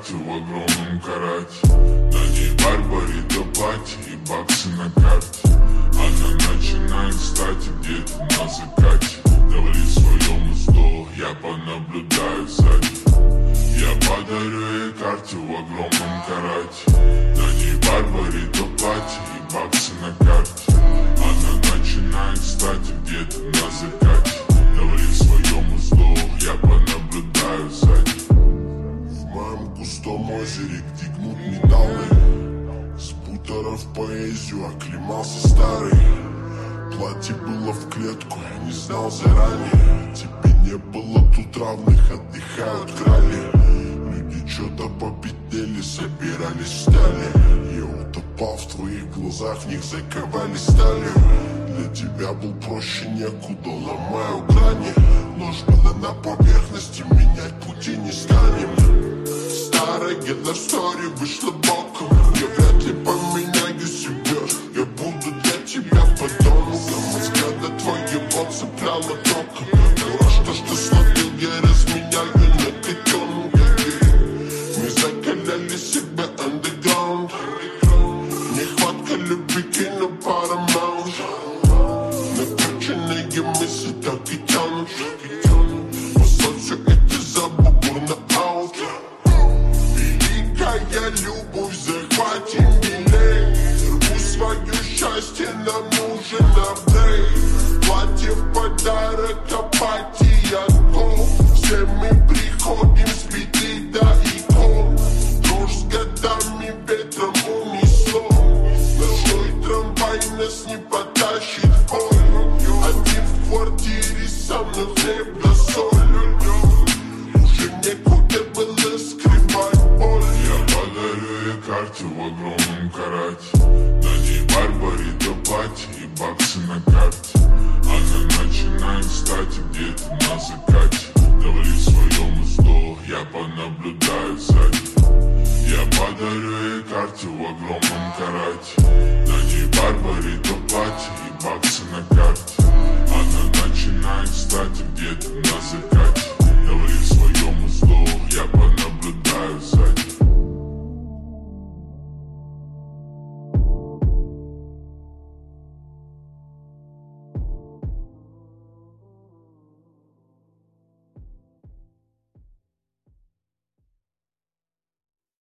карте в огромном карате. На ней Барбарита платье и баксы на карте. Она начинает встать где-то на закате. Говорит своему столу, я понаблюдаю сзади. Я подарю ей карте в огромном карате. На ней Барбарита платье и баксы на карте. Она начинает встать где-то на закате. Говорит своему столу, я понаблюдаю сзади. В моем густом озере, где гнут металлы, с бутеров поэзию оклемался старый. Платье было в клетку, я не знал заранее. Тебе не было тут равных, отдыхают крали. Люди что-то победили, собирались в стали. Я утопал в твоих глазах, в них заковали сталью. Для тебя был проще некуда, ломаю грани. Нож было на поверхности, менять пути не станем. Старая геностория вышла боком. Я вряд ли поменяю себя. Я буду для тебя подонком. Взгляда твоего цепляла током. Дура, что смотрел, я разменяю на котенка. Мы закаляли себя underground. Нехватка любви, кино Paramount. Накрученные мысли так и тянут. Послать все это за бугур на аут. Великая любовь, захватим билей. Рву свое счастье, нам нужен апгрейд. Платье в подарок, апатия, гол. Все мы приходим с беды до икон. Дрожь с годами ветром унесло. Ночной трамвай нас не потащит в бой. Один в квартире, со мной хлеб да соль. Уже некуда было скрывать боль. Я подарю ей карте в огромном карате. На ней Барбарита платье и баксы на карте. Она начинает встать где-то на закате. Говорит своему столу, я понаблюдаю сзади. Я подарю ей карте в огромном карате.